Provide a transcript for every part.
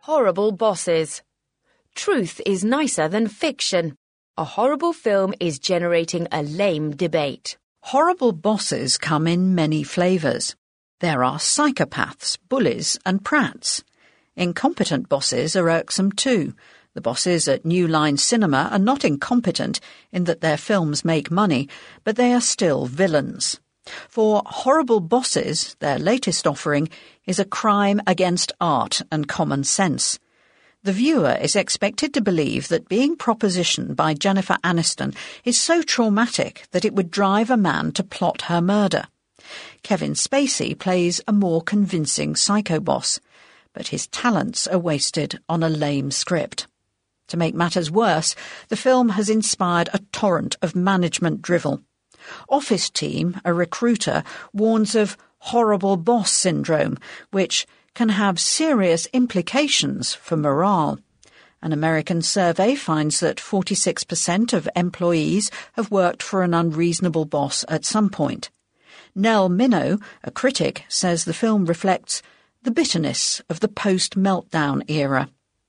Horrible bosses. Truth is nicer than fiction. A horrible film is generating a lame debate. Horrible bosses come in many flavours. There are psychopaths, bullies and prats. Incompetent bosses are irksome too. The bosses at New Line Cinema are not incompetent in that their films make money, but they are still villains. For Horrible Bosses, their latest offering is a crime against art and common sense. The viewer is expected to believe that being propositioned by Jennifer Aniston is so traumatic that it would drive a man to plot her murder. Kevin Spacey plays a more convincing psycho boss, but his talents are wasted on a lame script. To make matters worse, the film has inspired a torrent of management drivel. Office Team, a recruiter, warns of horrible boss syndrome, which can have serious implications for morale. An American survey finds that 46% of employees have worked for an unreasonable boss at some point. Nell Minow, a critic, says the film reflects the bitterness of the post-meltdown era.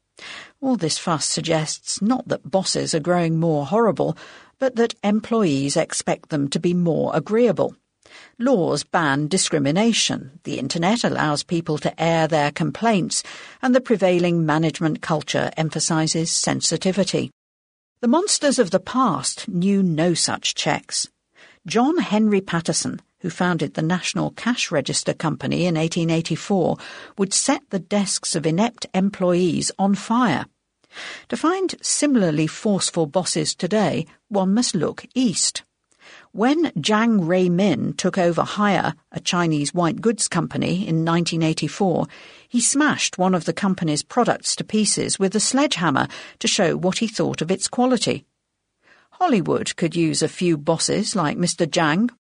All this fuss suggests not that bosses are growing more horrible, but that employees expect them to be more agreeable. Laws ban discrimination, the internet allows people to air their complaints, and the prevailing management culture emphasises sensitivity. The monsters of the past knew no such checks. John Henry Patterson, who founded the National Cash Register Company in 1884, would set the desks of inept employees on fire. To find similarly forceful bosses today, one must look east. When Jiang Ruimin took over Haier, a Chinese white goods company, in 1984, he smashed one of the company's products to pieces with a sledgehammer to show what he thought of its quality. Hollywood could use a few bosses like Mr. Jiang.